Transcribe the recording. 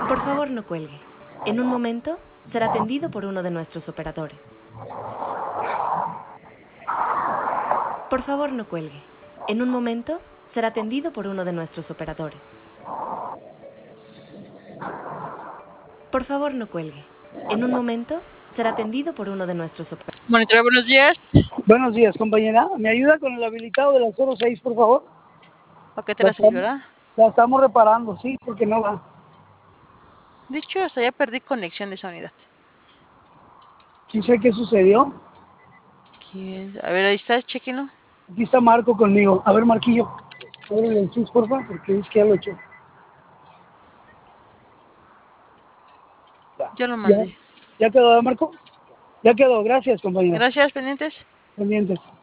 Por favor, no cuelgue. En un momento será atendido por uno de nuestros operadores. Por favor, no cuelgue. En un momento será atendido por uno de nuestros operadores. Por favor, no cuelgue. En un momento será atendido por uno de nuestros operadores. Monitor, buenos días. Buenos días, compañera. ¿Me ayuda con el habilitado de la 06, por favor? ¿Para qué te la señora? La estamos reparando, sí, porque no va. De hecho, hasta ya perdí conexión de esa unidad. ¿Sí sé qué sucedió? ¿Quién? A ver, ahí está, chequenlo. Aquí está Marco conmigo. A ver, Marquillo, ábrele el switch, por favor, porque es que ya lo echó. Ya lo mandé. ¿Ya quedó, Marco? Ya quedó, gracias, compañera. Gracias, pendientes. Pendientes.